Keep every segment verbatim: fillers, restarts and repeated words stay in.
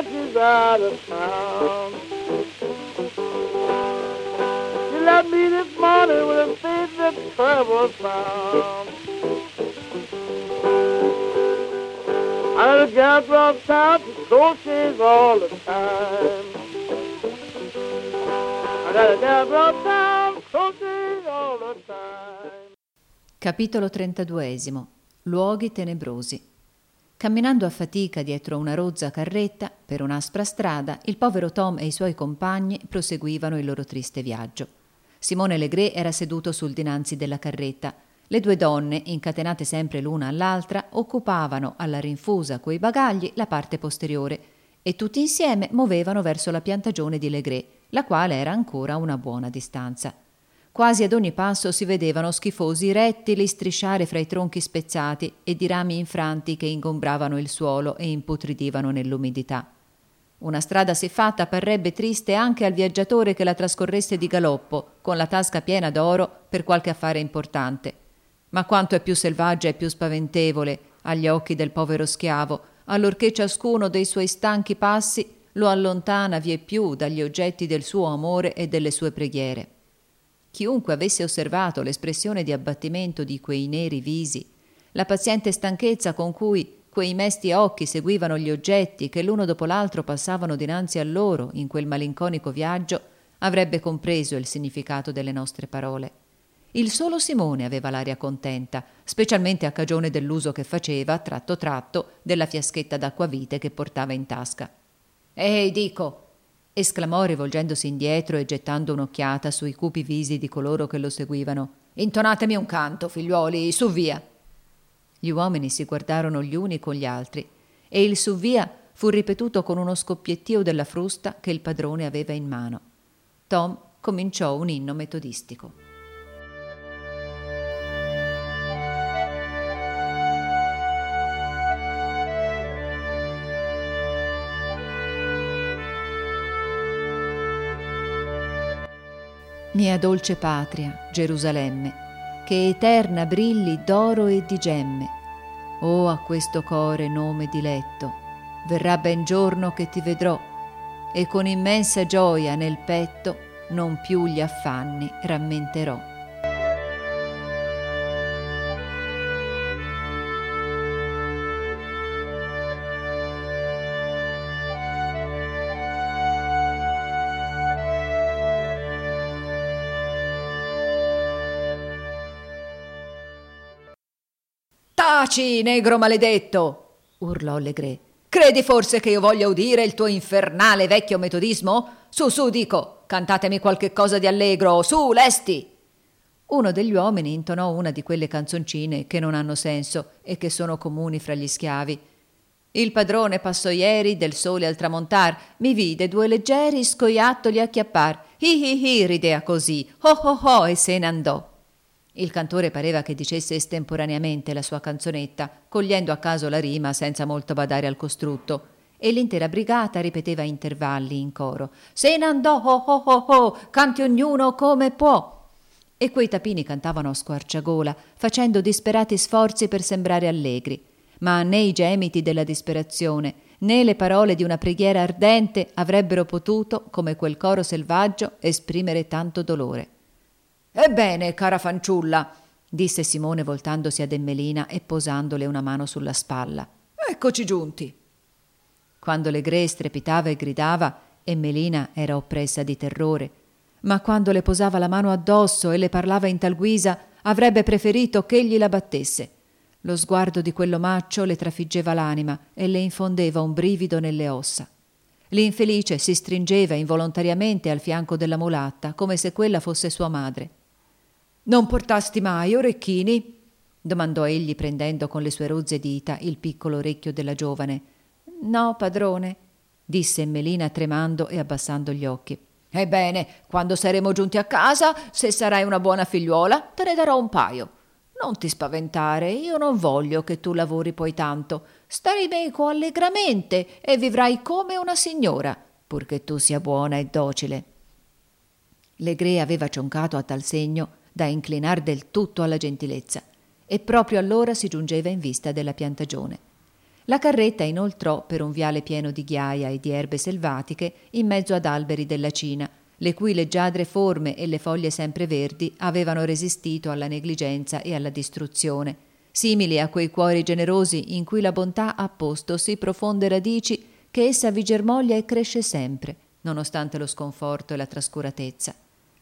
she's out of town. She left me this morning with a face that's terrible sound. I had a gal from town to crochet all the time. I had a gal from town to crochet all the time. Capitolo trentaduesimo. Luoghi tenebrosi. Camminando a fatica dietro una rozza carretta per un'aspra strada, il povero Tom e i suoi compagni proseguivano il loro triste viaggio. Simone Legree era seduto sul dinanzi della carretta. Le due donne, incatenate sempre l'una all'altra, occupavano alla rinfusa coi bagagli la parte posteriore e tutti insieme movevano verso la piantagione di Legree, la quale era ancora a una buona distanza. Quasi ad ogni passo si vedevano schifosi rettili strisciare fra i tronchi spezzati e di rami infranti che ingombravano il suolo e imputridivano nell'umidità. Una strada siffatta parrebbe triste anche al viaggiatore che la trascorresse di galoppo, con la tasca piena d'oro per qualche affare importante. Ma quanto è più selvaggia e più spaventevole agli occhi del povero schiavo, allorché ciascuno dei suoi stanchi passi lo allontana vieppiù dagli oggetti del suo amore e delle sue preghiere. Chiunque avesse osservato l'espressione di abbattimento di quei neri visi, la paziente stanchezza con cui quei mesti occhi seguivano gli oggetti che l'uno dopo l'altro passavano dinanzi a loro in quel malinconico viaggio, avrebbe compreso il significato delle nostre parole. Il solo Simone aveva l'aria contenta, specialmente a cagione dell'uso che faceva, tratto tratto, della fiaschetta d'acquavite che portava in tasca. «Ehi, dico!» esclamò rivolgendosi indietro e gettando un'occhiata sui cupi visi di coloro che lo seguivano. «Intonatemi un canto, figliuoli, su via!» Gli uomini si guardarono gli uni con gli altri e il su via fu ripetuto con uno scoppiettio della frusta che il padrone aveva in mano. Tom cominciò un inno metodistico. Mia dolce patria, Gerusalemme, che eterna brilli d'oro e di gemme, oh a questo core nome diletto, verrà ben giorno che ti vedrò, e con immensa gioia nel petto non più gli affanni rammenterò. «Taci, negro maledetto!» urlò Legree. «Credi forse che io voglia udire il tuo infernale vecchio metodismo? Su, su, dico, cantatemi qualche cosa di allegro, su, lesti!» Uno degli uomini intonò una di quelle canzoncine che non hanno senso e che sono comuni fra gli schiavi. «Il padrone passò ieri del sole al tramontar, mi vide due leggeri scoiattoli acchiappar, hi hi hi ridea così, ho ho ho e se ne andò». Il cantore pareva che dicesse estemporaneamente la sua canzonetta, cogliendo a caso la rima senza molto badare al costrutto, e l'intera brigata ripeteva a intervalli in coro: «Se ne andò, oh oh oh oh, canti ognuno come può». E quei tapini cantavano a squarciagola, facendo disperati sforzi per sembrare allegri, ma né i gemiti della disperazione, né le parole di una preghiera ardente avrebbero potuto, come quel coro selvaggio, esprimere tanto dolore. «Ebbene, cara fanciulla», disse Simone voltandosi ad Emmelina e posandole una mano sulla spalla, «eccoci giunti». Quando Legree strepitava e gridava, Emmelina era oppressa di terrore, ma quando le posava la mano addosso e le parlava in tal guisa, avrebbe preferito ch'egli la battesse. Lo sguardo di quell'omaccio le trafiggeva l'anima e le infondeva un brivido nelle ossa. L'infelice si stringeva involontariamente al fianco della mulatta, come se quella fosse sua madre. «Non portasti mai orecchini?» domandò egli prendendo con le sue rozze dita il piccolo orecchio della giovane. «No, padrone», disse Emmelina tremando e abbassando gli occhi. «Ebbene, quando saremo giunti a casa, se sarai una buona figliuola, te ne darò un paio. Non ti spaventare, io non voglio che tu lavori poi tanto. Starai meco allegramente e vivrai come una signora, purché tu sia buona e docile». Legree aveva cioncato a tal segno da inclinar del tutto alla gentilezza, e proprio allora si giungeva in vista della piantagione. La carretta inoltrò per un viale pieno di ghiaia e di erbe selvatiche in mezzo ad alberi della Cina, le cui leggiadre forme e le foglie sempreverdi avevano resistito alla negligenza e alla distruzione, simili a quei cuori generosi in cui la bontà ha posto sì profonde radici che essa vi germoglia e cresce sempre, nonostante lo sconforto e la trascuratezza.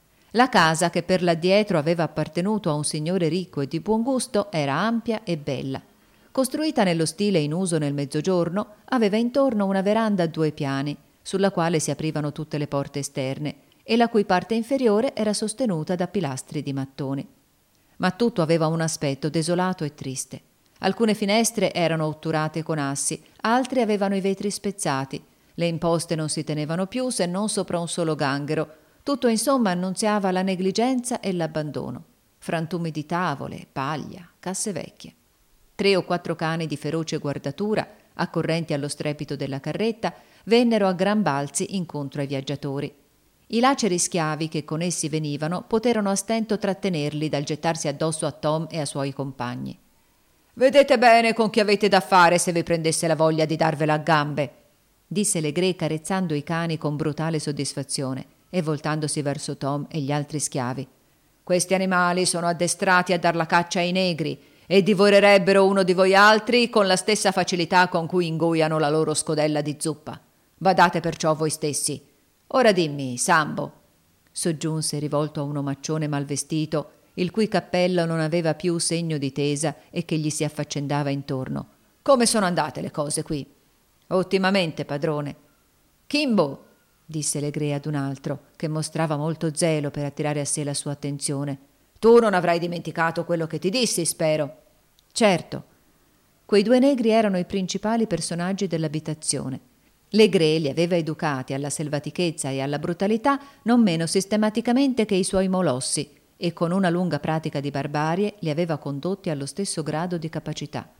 La casa, che per l'addietro aveva appartenuto a un signore ricco e di buon gusto, era ampia e bella. Costruita nello stile in uso nel Mezzogiorno, aveva intorno una veranda a due piani, sulla quale si aprivano tutte le porte esterne, e la cui parte inferiore era sostenuta da pilastri di mattoni. Ma tutto aveva un aspetto desolato e triste. Alcune finestre erano otturate con assi, altre avevano i vetri spezzati, le imposte non si tenevano più se non sopra un solo ganghero. Tutto insomma annunziava la negligenza e l'abbandono. Frantumi di tavole, paglia, casse vecchie. Tre o quattro cani di feroce guardatura, accorrenti allo strepito della carretta, vennero a gran balzi incontro ai viaggiatori. I laceri schiavi che con essi venivano poterono a stento trattenerli dal gettarsi addosso a Tom e ai suoi compagni. «Vedete bene con chi avete da fare se vi prendesse la voglia di darvela a gambe», disse Legree carezzando i cani con brutale soddisfazione e voltandosi verso Tom e gli altri schiavi. «Questi animali sono addestrati a dar la caccia ai negri e divorerebbero uno di voi altri con la stessa facilità con cui ingoiano la loro scodella di zuppa. Badate perciò voi stessi. Ora dimmi, Sambo», soggiunse rivolto a un omaccione malvestito, il cui cappello non aveva più segno di tesa e che gli si affaccendava intorno, «come sono andate le cose qui?» «Ottimamente, padrone». «Kimbo», disse Legree ad un altro, che mostrava molto zelo per attirare a sé la sua attenzione, «tu non avrai dimenticato quello che ti dissi, spero». «Certo». Quei due negri erano i principali personaggi dell'abitazione. Legree li aveva educati alla selvatichezza e alla brutalità non meno sistematicamente che i suoi molossi e con una lunga pratica di barbarie li aveva condotti allo stesso grado di capacità.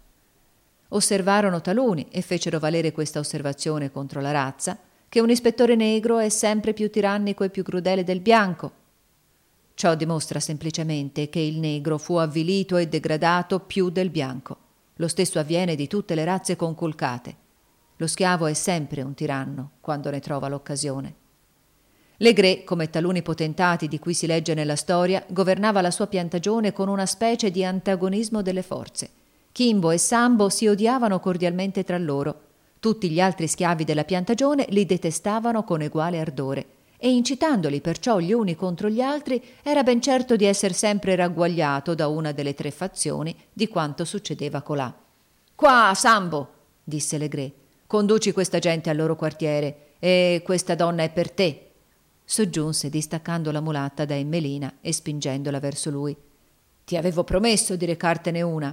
Osservarono taluni e fecero valere questa osservazione contro la razza, che un ispettore negro è sempre più tirannico e più crudele del bianco. Ciò dimostra semplicemente che il negro fu avvilito e degradato più del bianco. Lo stesso avviene di tutte le razze conculcate. Lo schiavo è sempre un tiranno quando ne trova l'occasione. Legree, come taluni potentati di cui si legge nella storia, governava la sua piantagione con una specie di antagonismo delle forze. Kimbo e Sambo si odiavano cordialmente tra loro. Tutti gli altri schiavi della piantagione li detestavano con eguale ardore e, incitandoli perciò gli uni contro gli altri, era ben certo di essere sempre ragguagliato da una delle tre fazioni di quanto succedeva colà. «Qua, Sambo», disse Legree, «conduci questa gente al loro quartiere e questa donna è per te», soggiunse distaccando la mulatta da Emmelina e spingendola verso lui. «Ti avevo promesso di recartene una».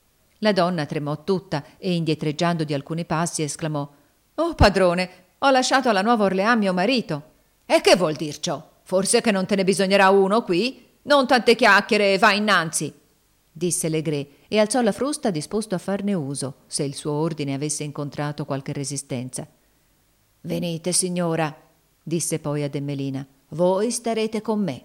La donna tremò tutta e, indietreggiando di alcuni passi, esclamò: «Oh, padrone, ho lasciato alla Nuova Orleans mio marito». «E che vuol dir ciò? Forse che non te ne bisognerà uno qui? Non tante chiacchiere, va innanzi», disse Legree e alzò la frusta disposto a farne uso, se il suo ordine avesse incontrato qualche resistenza. «Venite, signora», disse poi ad Emmelina, «voi starete con me».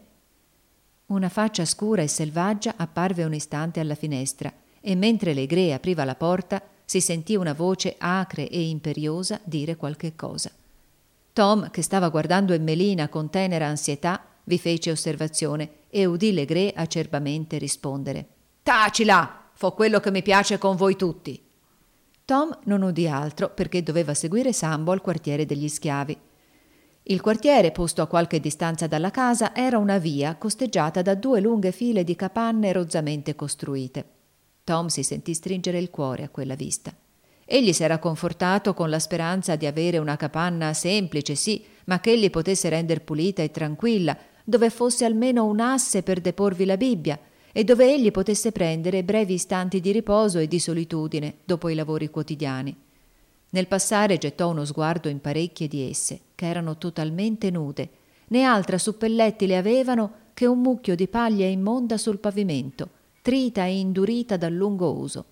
Una faccia scura e selvaggia apparve un istante alla finestra e mentre Legree apriva la porta si sentì una voce acre e imperiosa dire qualche cosa. Tom, che stava guardando Emmelina con tenera ansietà, vi fece osservazione e udì Legree acerbamente rispondere: «Tacila! Fo quello che mi piace con voi tutti». Tom non udì altro perché doveva seguire Sambo al quartiere degli schiavi. Il quartiere, posto a qualche distanza dalla casa, era una via costeggiata da due lunghe file di capanne rozzamente costruite. Tom si sentì stringere il cuore a quella vista. Egli s'era confortato con la speranza di avere una capanna semplice, sì, ma che egli potesse render pulita e tranquilla, dove fosse almeno un asse per deporvi la Bibbia e dove egli potesse prendere brevi istanti di riposo e di solitudine dopo i lavori quotidiani. Nel passare gettò uno sguardo in parecchie di esse, che erano totalmente nude, né altra suppellettile avevano che un mucchio di paglia immonda sul pavimento, trita e indurita dal lungo uso.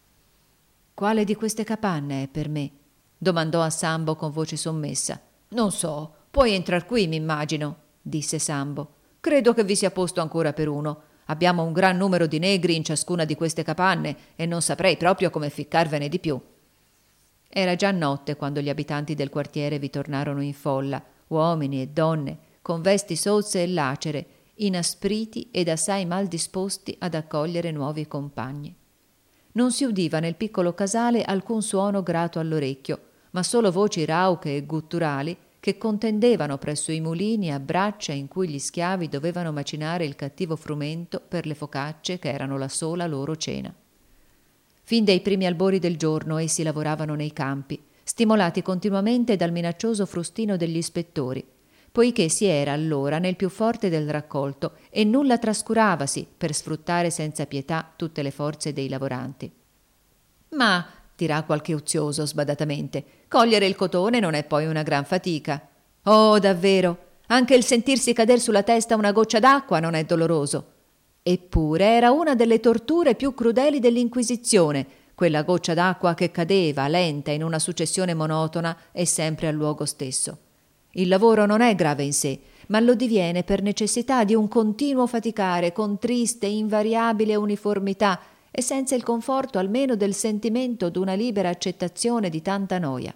«Quale di queste capanne è per me?» domandò a Sambo con voce sommessa. «Non so, puoi entrar qui, m'immagino», disse Sambo. «Credo che vi sia posto ancora per uno. Abbiamo un gran numero di negri in ciascuna di queste capanne e non saprei proprio come ficcarvene di più». Era già notte quando gli abitanti del quartiere vi tornarono in folla, uomini e donne, con vesti sozze e lacere, inaspriti ed assai mal disposti ad accogliere nuovi compagni. Non si udiva nel piccolo casale alcun suono grato all'orecchio, ma solo voci rauche e gutturali che contendevano presso i mulini a braccia in cui gli schiavi dovevano macinare il cattivo frumento per le focacce che erano la sola loro cena. Fin dai primi albori del giorno essi lavoravano nei campi, stimolati continuamente dal minaccioso frustino degli ispettori, poiché si era allora nel più forte del raccolto e nulla trascuravasi per sfruttare senza pietà tutte le forze dei lavoranti. Ma, dirà qualche ozioso sbadatamente, cogliere il cotone non è poi una gran fatica. Oh, davvero, anche il sentirsi cader sulla testa una goccia d'acqua non è doloroso. Eppure era una delle torture più crudeli dell'Inquisizione, quella goccia d'acqua che cadeva, lenta, in una successione monotona e sempre al luogo stesso. Il lavoro non è grave in sé, ma lo diviene per necessità di un continuo faticare con triste, invariabile uniformità e senza il conforto almeno del sentimento d'una libera accettazione di tanta noia.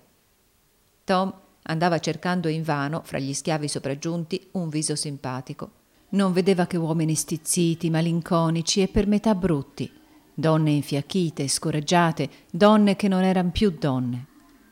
Tom andava cercando invano, fra gli schiavi sopraggiunti, un viso simpatico. Non vedeva che uomini stizziti, malinconici e per metà brutti, donne infiacchite, scoraggiate, donne che non eran più donne.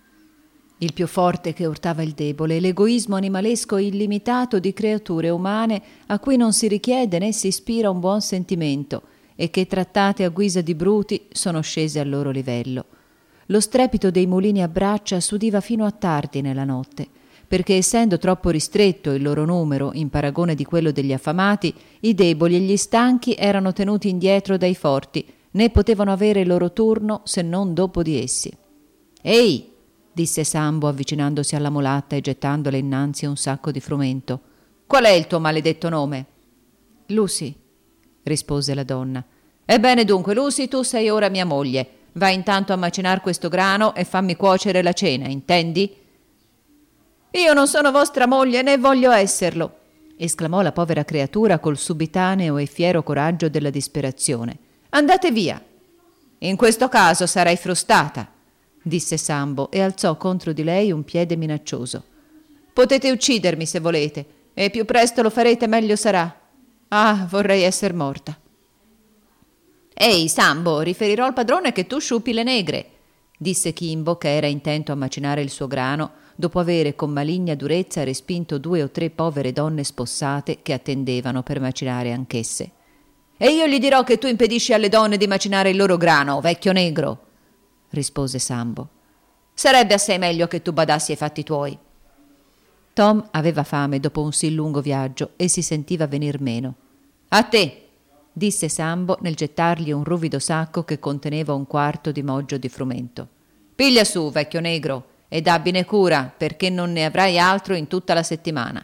Il più forte che urtava il debole, l'egoismo animalesco illimitato di creature umane a cui non si richiede né si ispira un buon sentimento e che, trattate a guisa di bruti, sono scese al loro livello. Lo strepito dei mulini a braccia s'udiva fino a tardi nella notte, perché essendo troppo ristretto il loro numero in paragone di quello degli affamati, i deboli e gli stanchi erano tenuti indietro dai forti, né potevano avere il loro turno se non dopo di essi. «Ehi!» disse Sambo avvicinandosi alla mulatta e gettandole innanzi un sacco di frumento. «Qual è il tuo maledetto nome?» «Lucy», rispose la donna. «Ebbene dunque, Lucy, tu sei ora mia moglie. Vai intanto a macinar questo grano e fammi cuocere la cena, intendi?» «Io non sono vostra moglie né voglio esserlo», esclamò la povera creatura col subitaneo e fiero coraggio della disperazione. «Andate via!» «In questo caso sarai frustata», disse Sambo e alzò contro di lei un piede minaccioso. «Potete uccidermi se volete, e più presto lo farete meglio sarà. Ah, vorrei esser morta». «Ehi, Sambo, riferirò al padrone che tu sciupi le negre», disse Kimbo, che era intento a macinare il suo grano, dopo avere con maligna durezza respinto due o tre povere donne spossate che attendevano per macinare anch'esse. «E io gli dirò che tu impedisci alle donne di macinare il loro grano, vecchio negro», rispose Sambo. «Sarebbe assai meglio che tu badassi ai fatti tuoi». Tom aveva fame dopo un sì lungo viaggio e si sentiva venir meno. «A te», disse Sambo nel gettargli un ruvido sacco che conteneva un quarto di moggio di frumento. «Piglia su, vecchio negro, e dabbine cura, perché non ne avrai altro in tutta la settimana».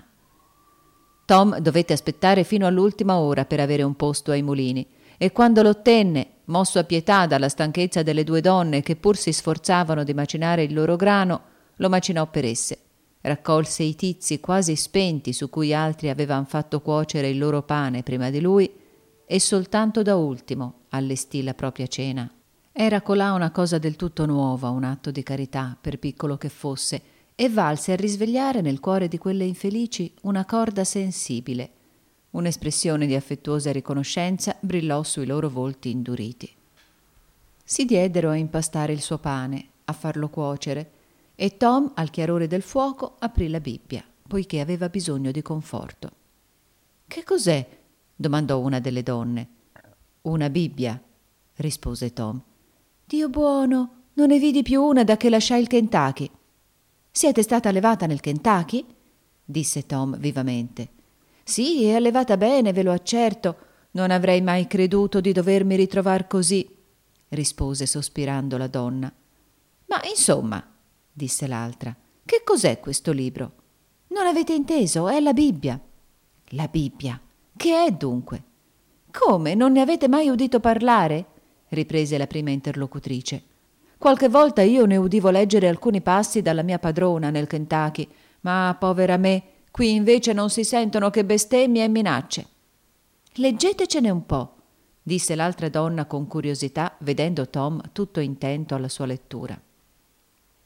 Tom dovette aspettare fino all'ultima ora per avere un posto ai mulini, e quando l'ottenne, mosso a pietà dalla stanchezza delle due donne che pur si sforzavano di macinare il loro grano, lo macinò per esse. Raccolse i tizi quasi spenti su cui altri avevan fatto cuocere il loro pane prima di lui e soltanto da ultimo allestì la propria cena. Era colà una cosa del tutto nuova, un atto di carità, per piccolo che fosse, e valse a risvegliare nel cuore di quelle infelici una corda sensibile. Un'espressione di affettuosa riconoscenza brillò sui loro volti induriti. Si diedero a impastare il suo pane, a farlo cuocere, e Tom, al chiarore del fuoco, aprì la Bibbia, poiché aveva bisogno di conforto. «Che cos'è?» domandò una delle donne. «Una Bibbia», rispose Tom. «Dio buono, non ne vidi più una da che lasciai il Kentucky». «Siete stata allevata nel Kentucky?» disse Tom vivamente. «Sì, è allevata bene, ve lo accerto. Non avrei mai creduto di dovermi ritrovar così», rispose sospirando la donna. «Ma insomma», disse l'altra, «che cos'è questo libro?» «Non avete inteso, è la Bibbia». «La Bibbia? Che è dunque?» «Come, non ne avete mai udito parlare?» riprese la prima interlocutrice. «Qualche volta io ne udivo leggere alcuni passi dalla mia padrona nel Kentucky, ma, povera me, qui invece non si sentono che bestemmie e minacce». «Leggetecene un po'», disse l'altra donna con curiosità, vedendo Tom tutto intento alla sua lettura.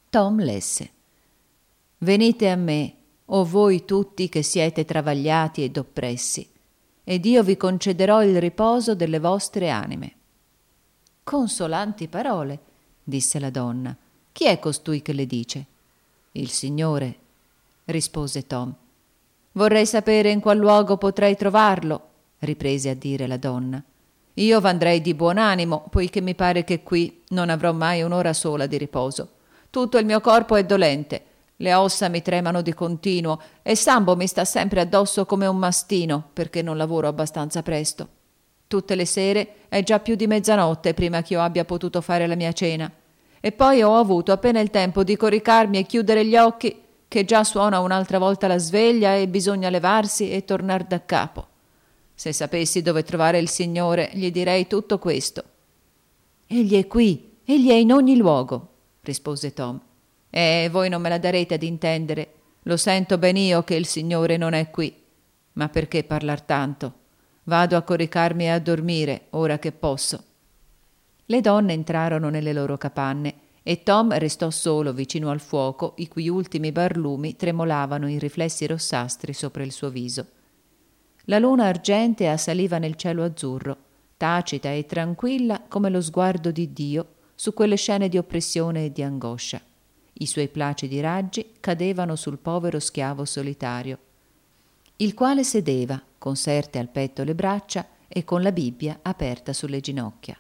Tom lesse: «Venite a me, o voi tutti che siete travagliati ed oppressi, ed io vi concederò il riposo delle vostre anime». «Consolanti parole», disse la donna. «Chi è costui che le dice?» «Il Signore», rispose Tom. «Vorrei sapere in qual luogo potrei trovarlo», riprese a dire la donna. «Io v'andrei di buon animo, poiché mi pare che qui non avrò mai un'ora sola di riposo. Tutto il mio corpo è dolente, le ossa mi tremano di continuo e Sambo mi sta sempre addosso come un mastino perché non lavoro abbastanza presto. Tutte le sere è già più di mezzanotte prima che io abbia potuto fare la mia cena, e poi ho avuto appena il tempo di coricarmi e chiudere gli occhi che già suona un'altra volta la sveglia e bisogna levarsi e tornar da capo. Se sapessi dove trovare il Signore, gli direi tutto questo». «Egli è qui, egli è in ogni luogo», rispose Tom. «E voi non me la darete ad intendere. Lo sento ben io che il Signore non è qui. Ma perché parlar tanto? Vado a coricarmi e a dormire, ora che posso». Le donne entrarono nelle loro capanne e Tom restò solo vicino al fuoco, i cui ultimi barlumi tremolavano in riflessi rossastri sopra il suo viso. La luna argentea saliva nel cielo azzurro, tacita e tranquilla come lo sguardo di Dio su quelle scene di oppressione e di angoscia. I suoi placidi raggi cadevano sul povero schiavo solitario, il quale sedeva, conserte al petto le braccia e con la Bibbia aperta sulle ginocchia.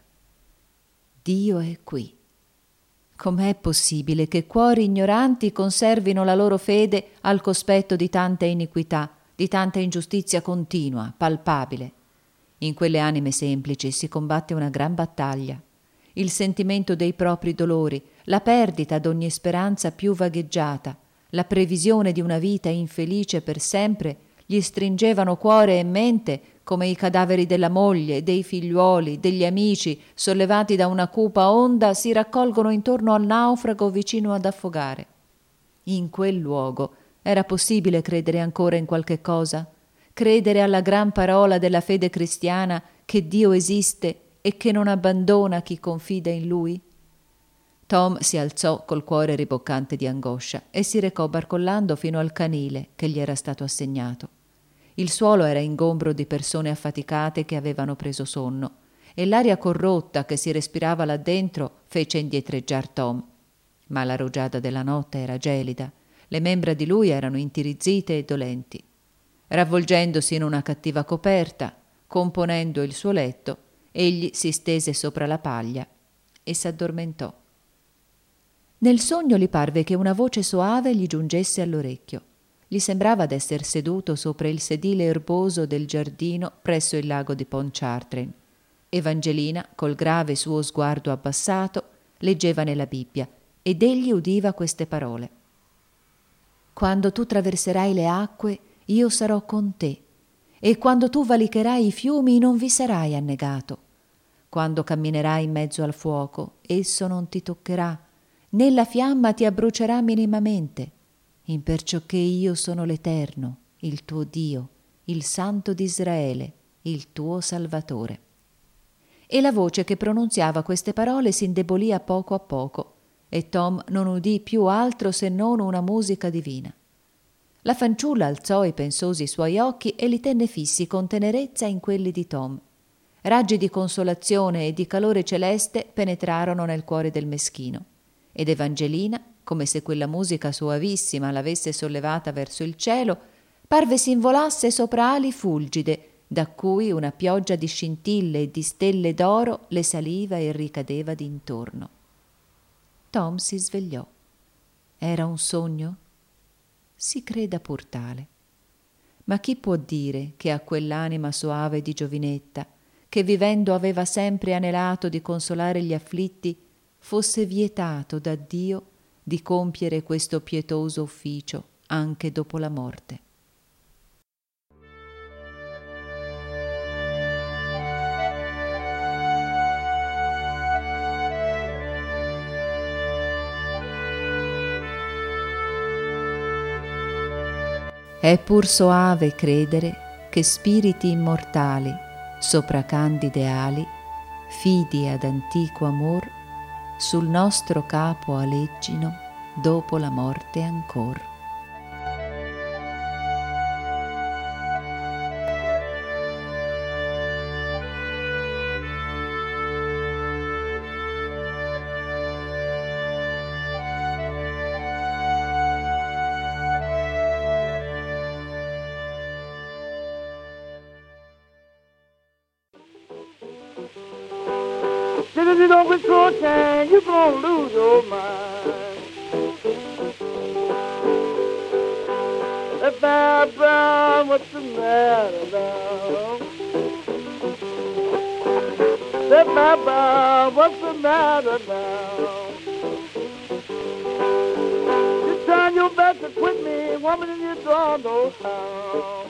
Dio è qui. Com'è possibile che cuori ignoranti conservino la loro fede al cospetto di tanta iniquità, di tanta ingiustizia continua, palpabile? In quelle anime semplici si combatte una gran battaglia. Il sentimento dei propri dolori, la perdita d'ogni speranza più vagheggiata, la previsione di una vita infelice per sempre gli stringevano cuore e mente come i cadaveri della moglie, dei figliuoli, degli amici, sollevati da una cupa onda, si raccolgono intorno al naufrago vicino ad affogare. In quel luogo era possibile credere ancora in qualche cosa? Credere alla gran parola della fede cristiana che Dio esiste e che non abbandona chi confida in Lui? Tom si alzò col cuore riboccante di angoscia e si recò barcollando fino al canile che gli era stato assegnato. Il suolo era ingombro di persone affaticate che avevano preso sonno e l'aria corrotta che si respirava là dentro fece indietreggiar Tom. Ma la rugiada della notte era gelida, le membra di lui erano intirizzite e dolenti. Ravvolgendosi in una cattiva coperta, componendo il suo letto, egli si stese sopra la paglia e s'addormentò. Nel sogno gli parve che una voce soave gli giungesse all'orecchio. Gli sembrava d'esser seduto sopra il sedile erboso del giardino presso il lago di Pontchartrain. Evangelina, col grave suo sguardo abbassato, leggeva nella Bibbia ed egli udiva queste parole: «Quando tu traverserai le acque, io sarò con te, e quando tu valicherai i fiumi non vi sarai annegato. Quando camminerai in mezzo al fuoco, esso non ti toccherà, né la fiamma ti abbrucerà minimamente, imperciò che io sono l'Eterno, il tuo Dio, il Santo d'Israele, il tuo Salvatore». E la voce che pronunziava queste parole si indebolì a poco a poco, e Tom non udì più altro se non una musica divina. La fanciulla alzò i pensosi suoi occhi e li tenne fissi con tenerezza in quelli di Tom. Raggi di consolazione e di calore celeste penetrarono nel cuore del meschino, ed Evangelina, come se quella musica soavissima l'avesse sollevata verso il cielo, parve s'involasse sopra ali fulgide, da cui una pioggia di scintille e di stelle d'oro le saliva e ricadeva d'intorno. Tom si svegliò. Era un sogno? Si creda pur tale. Ma chi può dire che a quell'anima soave di giovinetta, che vivendo aveva sempre anelato di consolare gli afflitti, fosse vietato da Dio di compiere questo pietoso ufficio anche dopo la morte? È pur soave credere che spiriti immortali sopra candide ali, fidi ad antico amor, sul nostro capo aleggino dopo la morte ancor. If you don't control time, you're gonna lose your mind. If I brown, what's the matter now? If I brown, what's the matter now? You turn your back to quit me, woman, and you don't know how.